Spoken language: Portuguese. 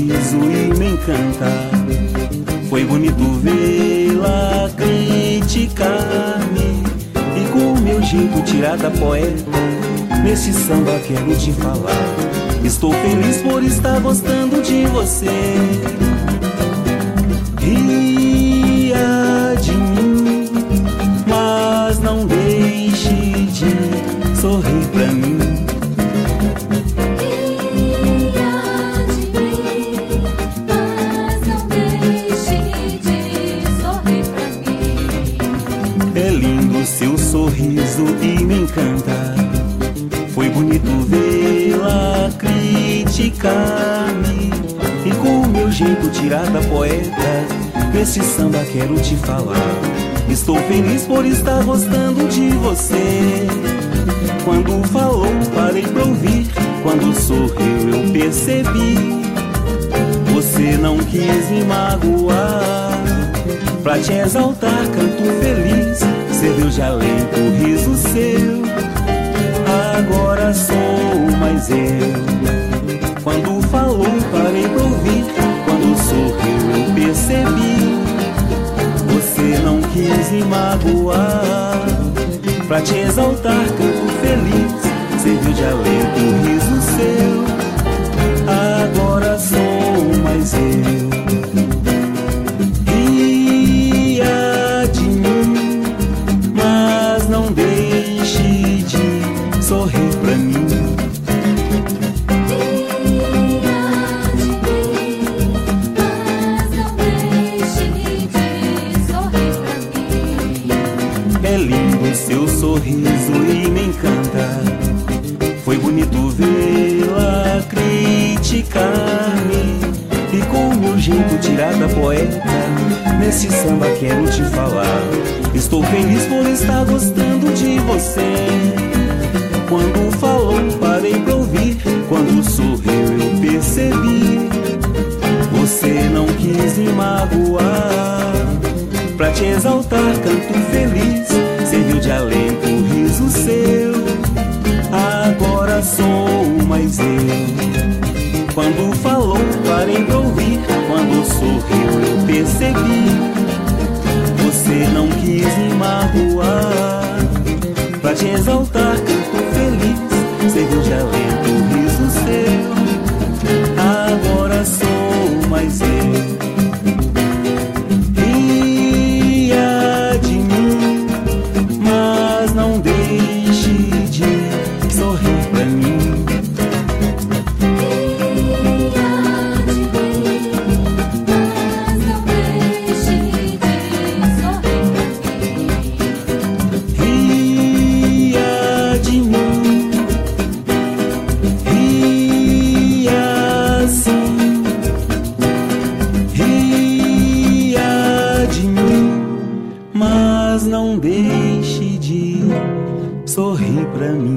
sorriso e me encanta. Foi bonito vê-la criticar-me e com o meu jeito tirada poeta, nesse samba quero te falar. Estou feliz por estar gostando de você. Ria de mim, mas não deixe de sorrir pra mim. É lindo seu sorriso e me encanta. Foi bonito vê-la criticar-me e com o meu jeito tirada poeta, nesse samba quero te falar. Estou feliz por estar gostando de você. Quando falou, parei pra ouvir. Quando sorriu, eu percebi. Você não quis me magoar. Pra te exaltar, canto feliz. Serviu de alento o riso seu. Agora sou mais eu. Quando falou, parei pra ouvir. Quando sorriu, eu percebi. Você não quis me magoar. Pra te exaltar, canto feliz. Serviu de alento o riso seu. Agora sou mais eu. Sorrir pra mim. É lindo seu sorriso e me encanta. Foi bonito vê-la criticar-me e com o meu jeito tirada poeta, nesse samba quero te falar. Estou feliz por estar gostando de você. Quando falou, parei pra ouvir. Quando sorriu, eu percebi. Você não quis me magoar. Pra te exaltar, canto feliz. Serviu de alento o riso seu. Agora sou mais eu. Quando falou, parei pra ouvir. Quando sorriu, eu percebi. Você não quis me magoar. Pra te exaltar, canto feliz. Serviu de alento o riso seu. Agora sou mais eu. Ria de mim, mas não deixe de sorrir pra mim. Mas não deixe de sorrir pra mim.